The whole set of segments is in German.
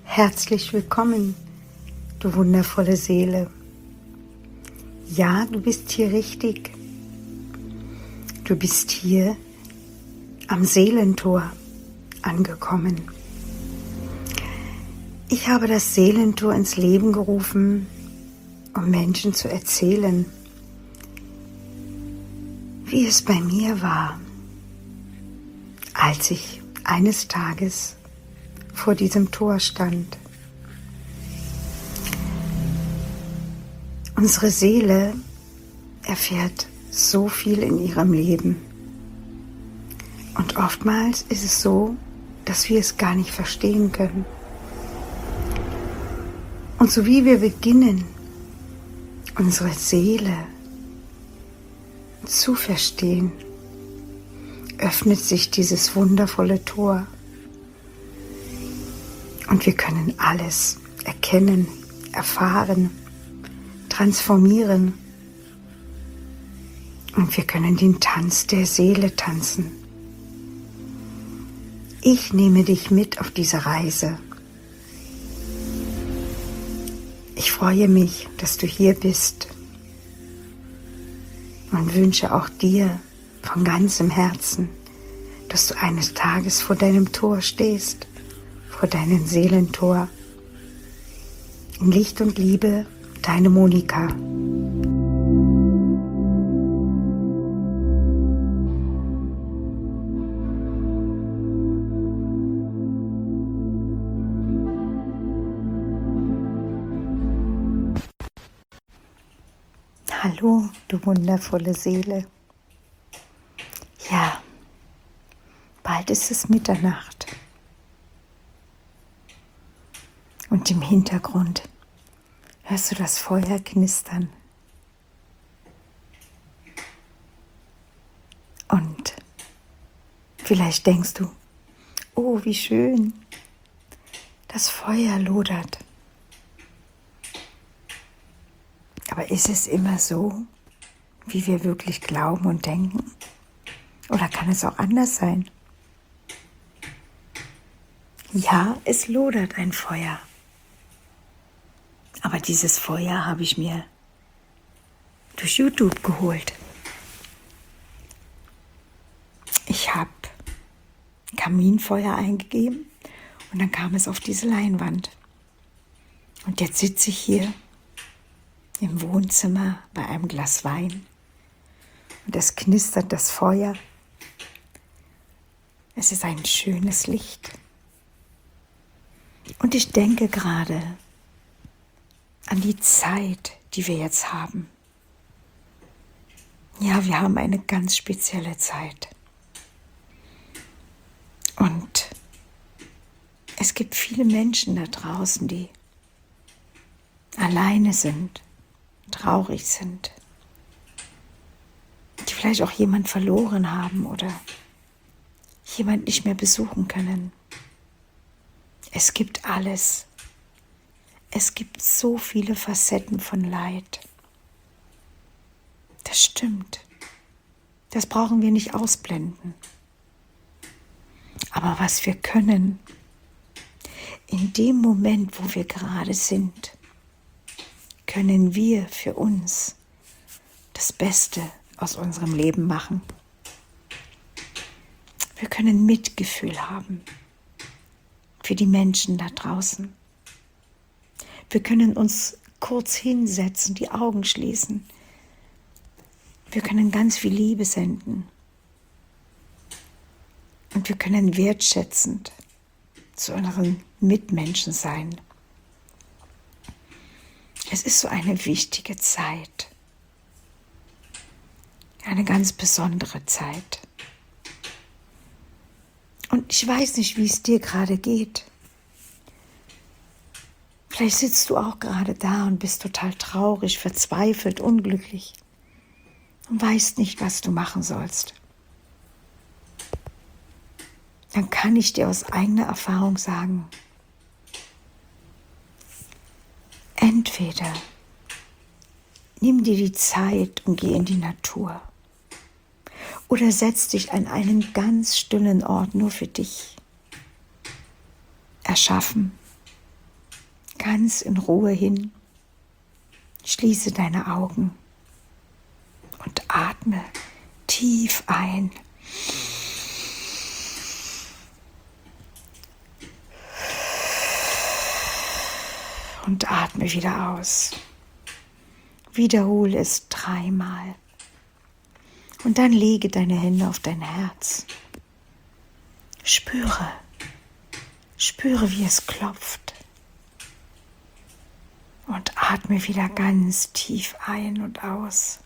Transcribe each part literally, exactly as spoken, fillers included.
Herzlich willkommen, du wundervolle Seele. Ja, du bist hier richtig. Du bist hier am Seelentor angekommen. Ich habe das Seelentor ins Leben gerufen, um Menschen zu erzählen, wie es bei mir war, als ich eines Tages vor diesem Tor stand. Unsere Seele erfährt so viel in ihrem Leben. Und oftmals ist es so, dass wir es gar nicht verstehen können. Und so wie wir beginnen, unsere Seele zu verstehen, öffnet sich dieses wundervolle Tor. Und wir können alles erkennen, erfahren, transformieren. Und wir können den Tanz der Seele tanzen. Ich nehme dich mit auf diese Reise. Ich freue mich, dass du hier bist und wünsche auch dir von ganzem Herzen, dass du eines Tages vor deinem Tor stehst, vor deinem Seelentor. In Licht und Liebe, deine Monika. Hallo, du wundervolle Seele. Ja, bald ist es Mitternacht. Und im Hintergrund hörst du das Feuer knistern. Und vielleicht denkst du, oh, wie schön, das Feuer lodert. Aber ist es immer so, wie wir wirklich glauben und denken? Oder kann es auch anders sein? Ja, es lodert ein Feuer. Aber dieses Feuer habe ich mir durch YouTube geholt. Ich habe Kaminfeuer eingegeben und dann kam es auf diese Leinwand. Und jetzt sitze ich hier im Wohnzimmer bei einem Glas Wein und es knistert das Feuer. Es ist ein schönes Licht. Und ich denke gerade an die Zeit, die wir jetzt haben. Ja, wir haben eine ganz spezielle Zeit. Und es gibt viele Menschen da draußen, die alleine sind, traurig sind, die vielleicht auch jemand verloren haben oder jemand nicht mehr besuchen können. Es gibt alles. Es gibt so viele Facetten von Leid. Das stimmt. Das brauchen wir nicht ausblenden. Aber was wir können, in dem Moment, wo wir gerade sind, können wir für uns das Beste aus unserem Leben machen. Wir können Mitgefühl haben für die Menschen da draußen. Wir können uns kurz hinsetzen, die Augen schließen. Wir können ganz viel Liebe senden. Und wir können wertschätzend zu unseren Mitmenschen sein. Es ist so eine wichtige Zeit. Eine ganz besondere Zeit. Und ich weiß nicht, wie es dir gerade geht. Vielleicht sitzt du auch gerade da und bist total traurig, verzweifelt, unglücklich und weißt nicht, was du machen sollst. Dann kann ich dir aus eigener Erfahrung sagen, entweder nimm dir die Zeit und geh in die Natur oder setz dich an einen ganz stillen Ort nur für dich. Erschaffen ganz in Ruhe hin. Schließe deine Augen und atme tief ein. Und atme wieder aus. Wiederhole es dreimal. Und dann lege deine Hände auf dein Herz. Spüre, spüre, wie es klopft. Und atme wieder ganz tief ein und aus.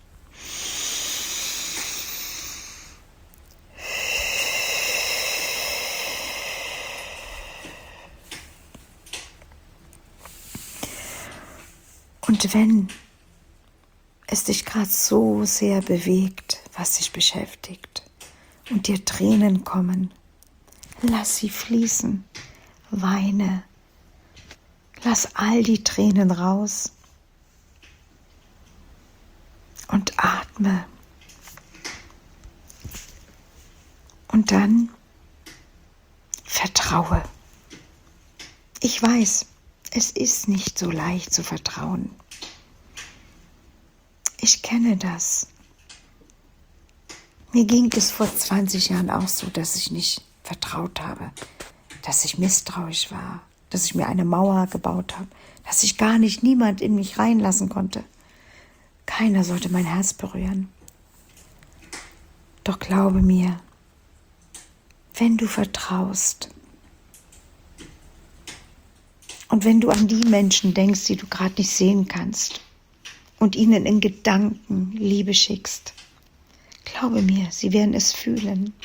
Und wenn es dich gerade so sehr bewegt, was dich beschäftigt, und dir Tränen kommen, lass sie fließen, weine, lass all die Tränen raus und atme. Und dann vertraue. Ich weiß, es ist nicht so leicht zu vertrauen. Ich kenne das. Mir ging es vor zwanzig Jahren auch so, dass ich nicht vertraut habe, dass ich misstrauisch war, dass ich mir eine Mauer gebaut habe, dass ich gar nicht niemand in mich reinlassen konnte. Keiner sollte mein Herz berühren. Doch glaube mir, wenn du vertraust und wenn du an die Menschen denkst, die du gerade nicht sehen kannst und ihnen in Gedanken Liebe schickst, glaube mir, sie werden es fühlen.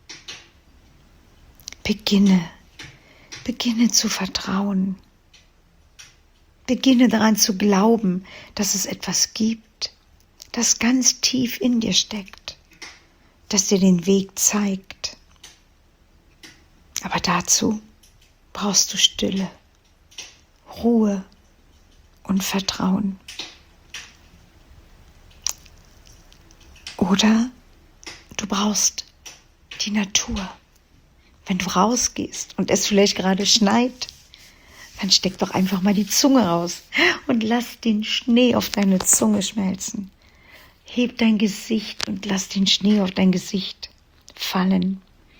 Beginne, beginne zu vertrauen. Beginne daran zu glauben, dass es etwas gibt, das ganz tief in dir steckt, das dir den Weg zeigt. Aber dazu brauchst du Stille, Ruhe und Vertrauen. Oder du brauchst die Natur. Wenn du rausgehst und es vielleicht gerade schneit, dann steck doch einfach mal die Zunge raus und lass den Schnee auf deine Zunge schmelzen. Heb dein Gesicht und lass den Schnee auf dein Gesicht fallen.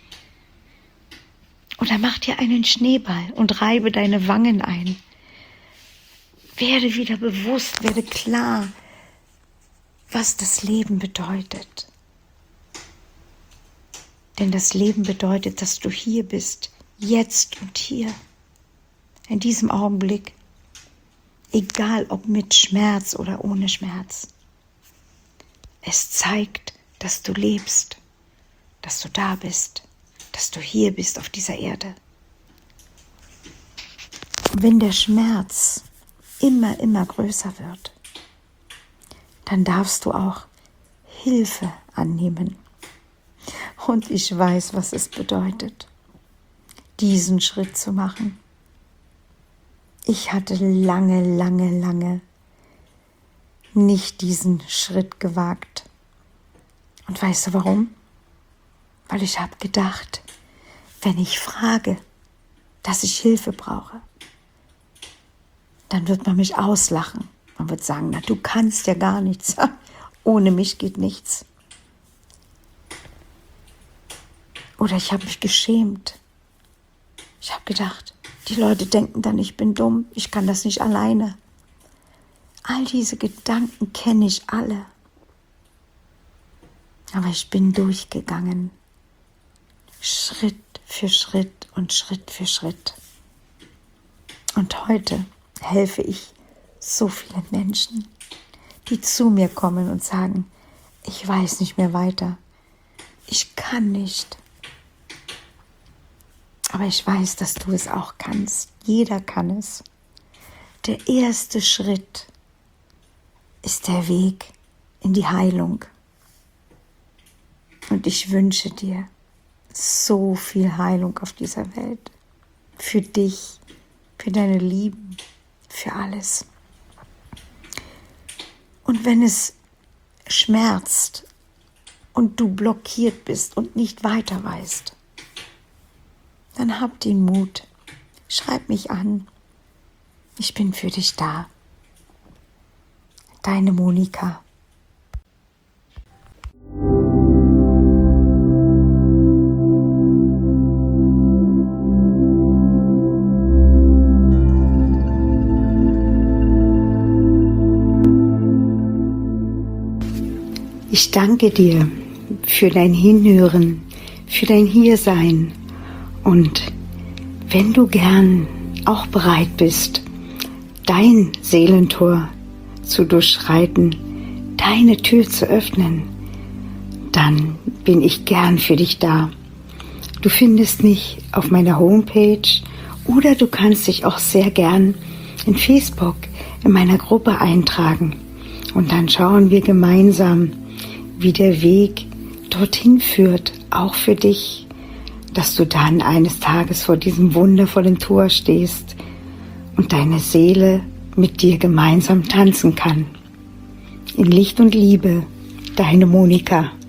Oder mach dir einen Schneeball und reibe deine Wangen ein. Werde wieder bewusst, werde klar, was das Leben bedeutet. Denn das Leben bedeutet, dass du hier bist, jetzt und hier, in diesem Augenblick, egal ob mit Schmerz oder ohne Schmerz. Es zeigt, dass du lebst, dass du da bist, dass du hier bist auf dieser Erde. Und wenn der Schmerz immer, immer größer wird, dann darfst du auch Hilfe annehmen. Und ich weiß, was es bedeutet, diesen Schritt zu machen. Ich hatte lange, lange, lange nicht diesen Schritt gewagt. Und weißt du warum? Weil ich habe gedacht, wenn ich frage, dass ich Hilfe brauche, dann wird man mich auslachen. Man wird sagen, na, du kannst ja gar nichts. Ohne mich geht nichts. Oder ich habe mich geschämt. Ich habe gedacht, die Leute denken dann, ich bin dumm, ich kann das nicht alleine. All diese Gedanken kenne ich alle. Aber ich bin durchgegangen. Schritt für Schritt und Schritt für Schritt. Und heute helfe ich so vielen Menschen, die zu mir kommen und sagen, ich weiß nicht mehr weiter. Ich kann nicht. Aber ich weiß, dass du es auch kannst. Jeder kann es. Der erste Schritt ist der Weg in die Heilung. Und ich wünsche dir so viel Heilung auf dieser Welt. Für dich, für deine Lieben, für alles. Und wenn es schmerzt und du blockiert bist und nicht weiter weißt, dann hab den Mut, schreib mich an. Ich bin für dich da. Deine Monika. Ich danke dir für dein Hinhören, für dein Hiersein und wenn du gern auch bereit bist, dein Seelentor zu durchschreiten, deine Tür zu öffnen, dann bin ich gern für dich da. Du findest mich auf meiner Homepage oder du kannst dich auch sehr gern in Facebook in meiner Gruppe eintragen und dann schauen wir gemeinsam, wie der Weg dorthin führt, auch für dich, dass du dann eines Tages vor diesem wundervollen Tor stehst und deine Seele mit dir gemeinsam tanzen kann. In Licht und Liebe, deine Monika.